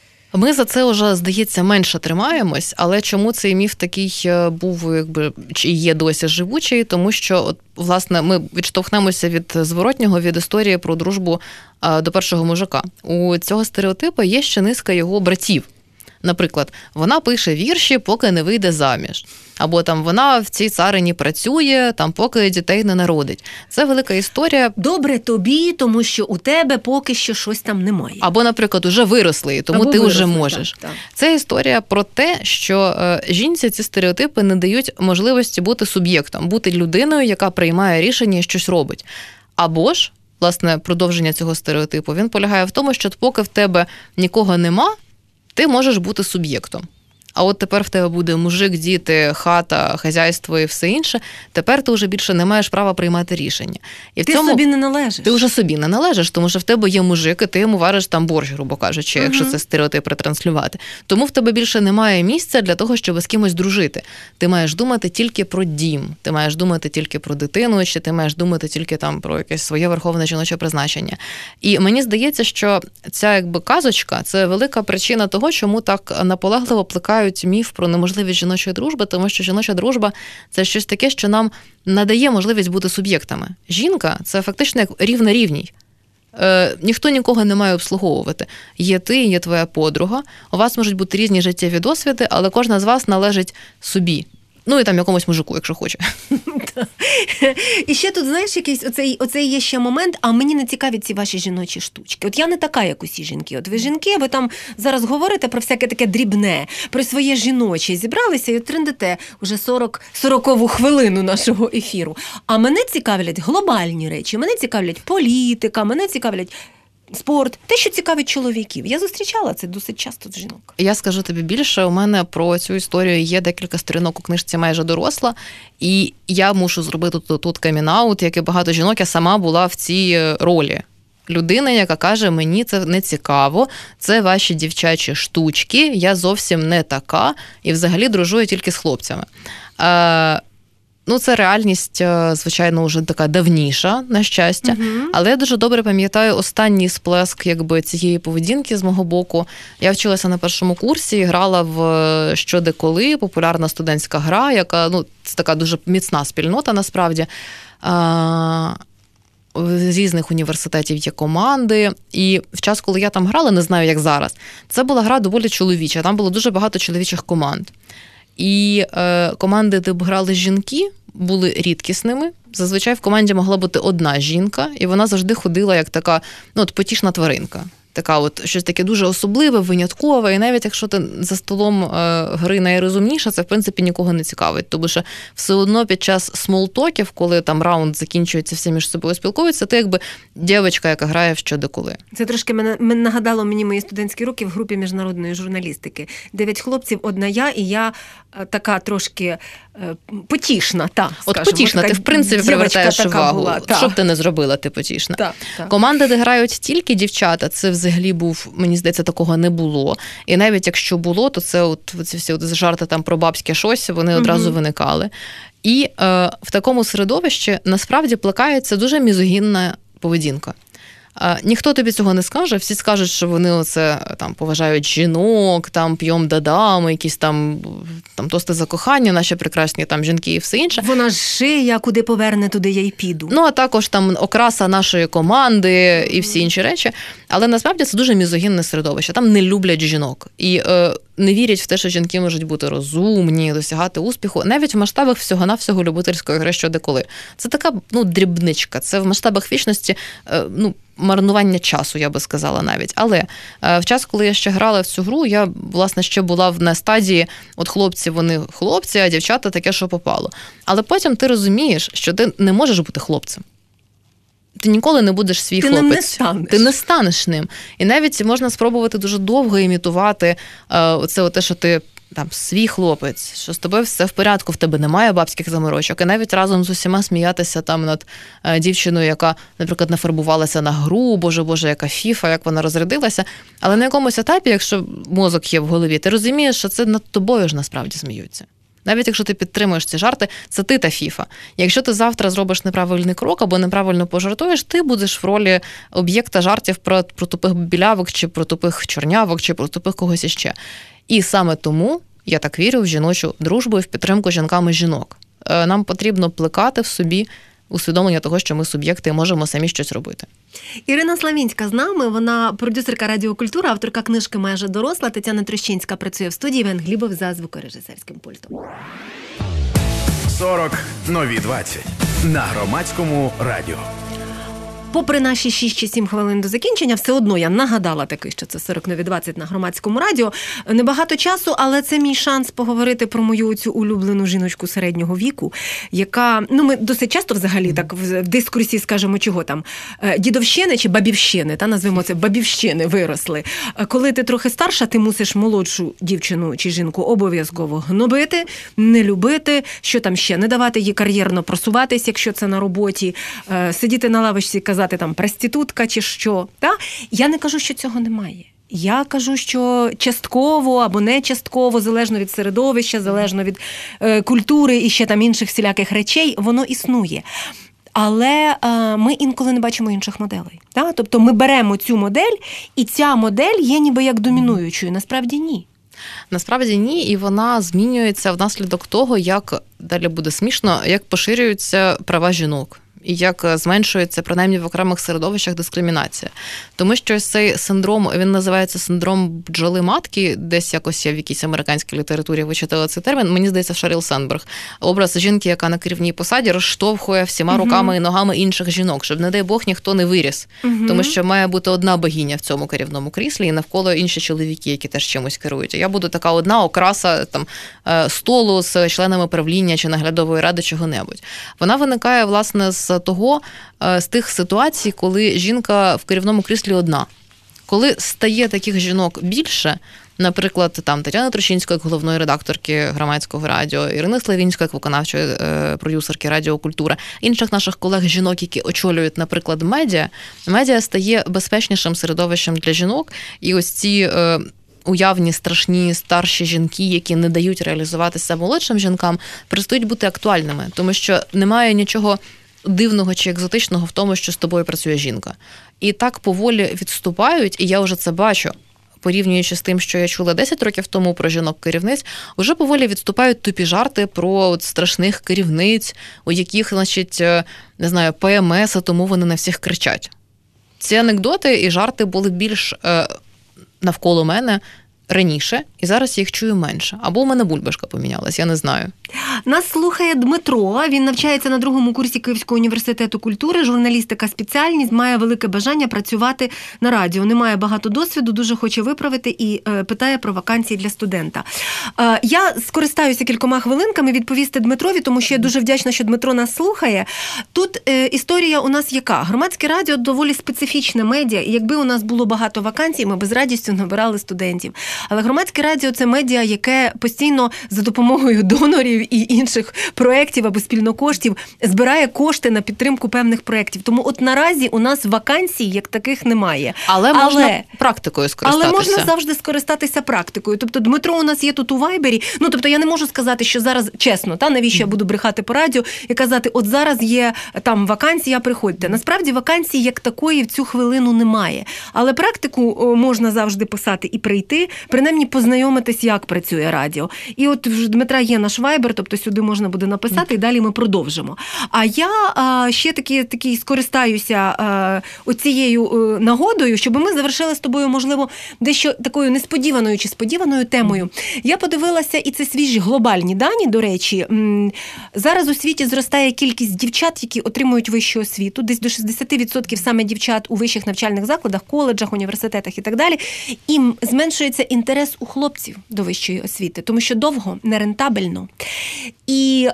Ми за це вже, здається, менше тримаємось, але чому цей міф такий був, чи є досі живучий? Тому що, власне, ми відштовхнемося від зворотнього, від історії про дружбу до першого мужика. У цього стереотипу є ще низка його братів. Наприклад, вона пише вірші, поки не вийде заміж. Або вона в цій царині працює, поки дітей не народить. Це велика історія. Добре тобі, тому що у тебе поки що щось там немає. Або, наприклад, уже виросли, і тому ти вже можеш. Так. Це історія про те, що жінці ці стереотипи не дають можливості бути суб'єктом, бути людиною, яка приймає рішення і щось робить. Або ж, власне, продовження цього стереотипу, він полягає в тому, що поки в тебе нікого нема, ти можеш бути суб'єктом. А от тепер в тебе буде мужик, діти, хата, хазяйство і все інше, тепер ти вже більше не маєш права приймати рішення. І ти собі не належиш. Ти вже собі не належиш, тому що в тебе є мужик, і ти йому вариш борщ, грубо кажучи, якщо це стереотип ретранслювати. Тому в тебе більше немає місця для того, щоб з кимось дружити. Ти маєш думати тільки про дім, ти маєш думати тільки про дитину, чи ти маєш думати тільки про якесь своє верховне жіноче призначення. І мені здається, що ця казочка – це велика причина того, чому так наполегливо плекають міф про неможливість жіночої дружби, тому що жіноча дружба – це щось таке, що нам надає можливість бути суб'єктами. Жінка – це фактично як рівна рівній. Ніхто нікого не має обслуговувати. Є ти, є твоя подруга, у вас можуть бути різні життєві досвіди, але кожна з вас належить собі. І якомусь мужику, якщо хоче. І ще тут, знаєш, якийсь оцей є ще момент, а мені не цікаві ці ваші жіночі штучки. Я не така, як усі жінки. Ви жінки, ви там зараз говорите про всяке таке дрібне, про своє жіноче. Зібралися і трендите вже 40-ву хвилину нашого ефіру. А мене цікавлять глобальні речі, мене цікавлять політика, мене цікавлять спорт, те, що цікавить чоловіків. Я зустрічала це досить часто в жінок. Я скажу тобі більше, у мене про цю історію є декілька сторінок у книжці «Майже доросла», і я мушу зробити тут камін-аут, як і багато жінок, я сама була в цій ролі. Людина, яка каже, мені це не цікаво, це ваші дівчачі штучки, я зовсім не така, і взагалі дружу тільки з хлопцями. Це реальність, звичайно, вже така давніша, на щастя. Але я дуже добре пам'ятаю останній сплеск цієї поведінки з мого боку. Я вчилася на першому курсі і грала в «Що, де, коли», популярна студентська гра, яка, це така дуже міцна спільнота, насправді. з різних університетів є команди, і в час, коли я там грала, не знаю, як зараз, це була гра доволі чоловіча, там було дуже багато чоловічих команд. І команди, де б грали жінки, були рідкісними. Зазвичай в команді могла бути одна жінка, і вона завжди ходила як така, потішна тваринка. Така щось таке дуже особливе, виняткове, і навіть якщо ти за столом гри найрозумніша, це, в принципі, нікого не цікавить. Тому що все одно під час смолтоків, коли там раунд закінчується, всі між собою спілкуються, ти якби дівчинка, яка грає в що де коли. Це трошки нагадало мені мої студентські роки в групі міжнародної журналістики. 9 хлопців, одна я, і я така трошки потішна, потішна, ти в принципі привертаєш увагу. Що б ти не зробила, ти потішна. Так. Команди, де грають тільки дівчата, це взагалі мені здається, такого не було. І навіть якщо було, то це ці всі жарти там про бабське щось, вони одразу виникали. І в такому середовищі насправді плекається дуже мізогінна поведінка. Ніхто тобі цього не скаже, всі скажуть, що вони там поважають жінок, там п'єм дадами, якісь там тости за кохання, наші прекрасні там жінки і все інше. Вона ж шия, куди поверне, туди я й піду. А також там окраса нашої команди і всі інші речі. Але насправді це дуже мізогінне середовище. Там не люблять жінок. І не вірять в те, що жінки можуть бути розумні, досягати успіху. Навіть в масштабах всього-навсього любительської гри що деколи. Це така, дрібничка. Це в масштабах вічності, марнування часу, я би сказала навіть. Але в час, коли я ще грала в цю гру, я, власне, ще була на стадії, хлопці, вони хлопці, а дівчата таке, що попало. Але потім ти розумієш, що ти не можеш бути хлопцем. Ти ніколи не будеш свій хлопець. Ти не станеш ним. І навіть можна спробувати дуже довго імітувати те, що ти там свій хлопець, що з тобою все в порядку, в тебе немає бабських заморочок, і навіть разом з усіма сміятися там над дівчиною, яка, наприклад, нафарбувалася на гру, боже, яка фіфа, як вона розрядилася. Але на якомусь етапі, якщо мозок є в голові, ти розумієш, що це над тобою ж насправді сміються. Навіть якщо ти підтримуєш ці жарти, це ти та фіфа. Якщо ти завтра зробиш неправильний крок або неправильно пожартуєш, ти будеш в ролі об'єкта жартів про тупих білявок, чи про тупих чорнявок, чи про тупих когось іще. І саме тому я так вірю в жіночу дружбу і в підтримку жінками жінок. Нам потрібно плекати в собі усвідомлення того, що ми суб'єкти і можемо самі щось робити. Ірина Славінська з нами, вона продюсерка Радіокультура, авторка книжки «Майже доросла». Тетяна Трощинська працює в студії, Іван Глібов за звукорежисерським пультом. 40 нові 20 на Громадському радіо. Попри наші 6 чи 7 хвилин до закінчення, все одно я нагадала таки, що це 40 нові 20 на Громадському радіо. Небагато часу, але це мій шанс поговорити про мою цю улюблену жіночку середнього віку, яка, ми досить часто взагалі так в дискурсі скажемо, чого там, дідовщини чи бабівщини, назвемо це бабівщини, виросли. Коли ти трохи старша, ти мусиш молодшу дівчину чи жінку обов'язково гнобити, не любити, що там ще, не давати їй кар'єрно просуватись, якщо це на роботі, сидіти на лавочці, казати там проститутка чи що. Я не кажу, що цього немає. Я кажу, що частково або не частково, залежно від середовища, залежно від культури і ще там інших всіляких речей, воно існує. Але ми інколи не бачимо інших моделей. Тобто ми беремо цю модель, і ця модель є ніби як домінуючою. Насправді ні. Насправді ні, і вона змінюється внаслідок того, як, далі буде смішно, як поширюються права жінок. І як зменшується, принаймні в окремих середовищах, дискримінація. Тому що цей синдром, він називається синдром бджоли-матки, десь якось я в якійсь американській літературі вичитала цей термін, мені здається, Шеріл Сендберг. Образ жінки, яка на керівній посаді розштовхує всіма руками і ногами інших жінок, щоб, не дай Бог, ніхто не виріс. Тому що має бути одна богиня в цьому керівному кріслі і навколо інші чоловіки, які теж чимось керують. Я буду така одна окраса там столу з членами правління чи наглядової ради чого-небудь. Вона виникає, власне, з тих ситуацій, коли жінка в керівному кріслі одна. Коли стає таких жінок більше, наприклад, там Тетяни Трощинської, як головної редакторки Громадського радіо, Ірини Славінської, як виконавчої продюсерки Радіокультура, інших наших колег-жінок, які очолюють, наприклад, медіа стає безпечнішим середовищем для жінок, і ось ці уявні, страшні, старші жінки, які не дають реалізуватися молодшим жінкам, перестають бути актуальними, тому що немає нічого дивного чи екзотичного в тому, що з тобою працює жінка. І так поволі відступають, і я вже це бачу, порівнюючи з тим, що я чула 10 років тому про жінок-керівниць, вже поволі відступають тупі жарти про страшних керівниць, у яких, значить, не знаю, ПМС, а тому вони на всіх кричать. Ці анекдоти і жарти були більш навколо мене раніше, і зараз я їх чую менше. Або у мене бульбашка помінялась, я не знаю. Нас слухає Дмитро, він навчається на 2-му курсі Київського університету культури, журналістика спеціальність, має велике бажання працювати на радіо. Не має багато досвіду, дуже хоче виправити і питає про вакансії для студента. Я скористаюся кількома хвилинками відповісти Дмитрові, тому що я дуже вдячна, що Дмитро нас слухає. Тут історія у нас яка? Громадське радіо доволі специфічне медіа, і якби у нас було багато вакансій, ми б з радістю набирали студентів. Але громадське радіо – це медіа, яке постійно за допомогою донорів і інших проєктів або спільнокоштів збирає кошти на підтримку певних проєктів. Тому от наразі у нас вакансій як таких немає. Але можна практикою скористатися. Але можна завжди скористатися практикою. Тобто Дмитро у нас є тут у Вайбері. Ну, тобто я не можу сказати, що зараз, чесно, навіщо я буду брехати по радіо і казати, от зараз є там вакансія, приходьте. Насправді вакансії як такої в цю хвилину немає. Але практику можна завжди писати і прийти, принаймні познайомитись, як працює радіо. І от в Дмитра є наш Вайбер, тобто сюди можна буде написати, і далі ми продовжимо. А я ще таки скористаюся оцією нагодою, щоб ми завершили з тобою, можливо, дещо такою несподіваною чи сподіваною темою. Я подивилася, і це свіжі глобальні дані, до речі. Зараз у світі зростає кількість дівчат, які отримують вищу освіту, десь до 60% саме дівчат у вищих навчальних закладах, коледжах, університетах і так далі. І зменшується інтерес у хлопців до вищої освіти, тому що довго, нерентабельно. І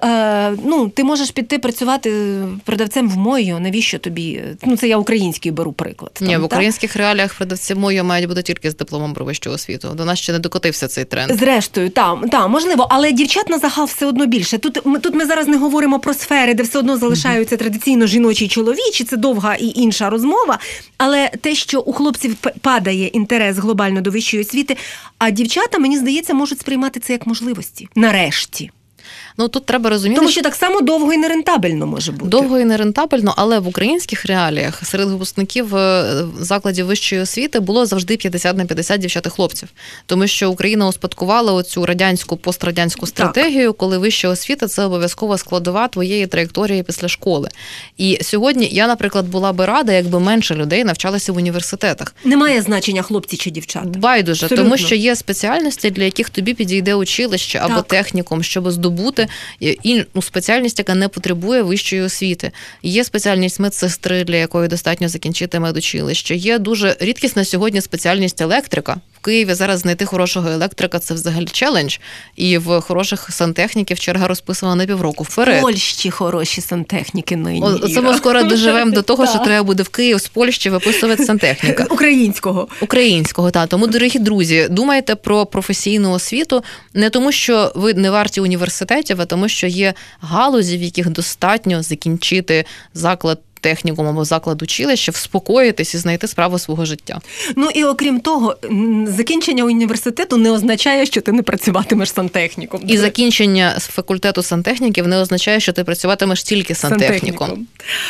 ти можеш піти працювати продавцем в Мойо, навіщо тобі? Це я український беру приклад. Ні, в українських реаліях продавці Мойо мають бути тільки з дипломом про вищу освіту. До нас ще не докотився цей тренд. Зрештою, можливо, але дівчат на загал все одно більше. Тут ми зараз не говоримо про сфери, де все одно залишаються традиційно жіночі і чоловічі, це довга і інша розмова, але те, що у хлопців падає інтерес глобально до вищої освіти, а дівчата, мені здається, можуть сприймати це як можливості. Нарешті. Тут треба розуміти, тому що так само довго і нерентабельно може бути. Довго і нерентабельно, але в українських реаліях серед випускників закладів вищої освіти було завжди 50 на 50 дівчат і хлопців. Тому що Україна успадкувала оцю радянську, пострадянську стратегію, коли вища освіта – це обов'язкова складова твоєї траєкторії після школи. І сьогодні я, наприклад, була би рада, якби менше людей навчалися в університетах. Немає значення хлопці чи дівчата. Байдуже, тому що є спеціальності, для яких тобі підійде училище або технікум, щоб здобути спеціальність, яка не потребує вищої освіти. Є спеціальність медсестри, для якої достатньо закінчити медучилище. Є дуже рідкісна сьогодні спеціальність електрика. В Києві зараз знайти хорошого електрика – це взагалі челендж. І в хороших сантехніків черга розписана на півроку вперед. В Польщі хороші сантехніки нині. Це ми скоро доживемо до того, що треба буде в Київ з Польщі виписувати сантехніка. Українського, так. Тому, дорогі друзі, думайте про професійну освіту не тому, що ви не варті університетів, а тому, що є галузі, в яких достатньо закінчити заклад технікум або заклад училища, вспокоїтись і знайти справу свого життя. І окрім того, закінчення університету не означає, що ти не працюватимеш сантехніком. І закінчення факультету сантехніків не означає, що ти працюватимеш тільки сантехніком.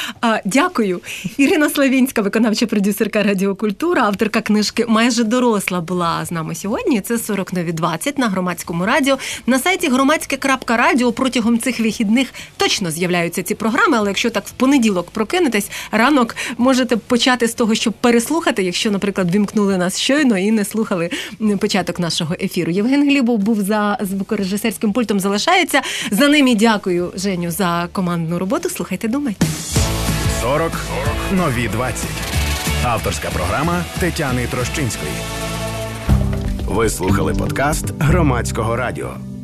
Дякую. Ірина Славінська, виконавча продюсерка Радіо Культура, авторка книжки «Майже доросла» була з нами сьогодні. Це 40 нові 20 на Громадському радіо. На сайті громадське.радіо протягом цих вихідних точно з'являються ці програми, але якщо так в понеділок прокинетесь, ранок можете почати з того, щоб переслухати, якщо, наприклад, вімкнули нас щойно і не слухали початок нашого ефіру. Євген Глібов був за звукорежисерським пультом, залишається. За ним і дякую, Женю, за командну роботу. Слухайте, думайте. 40 нові 20. Авторська програма Тетяни Трощинської. Ви слухали подкаст Громадського радіо.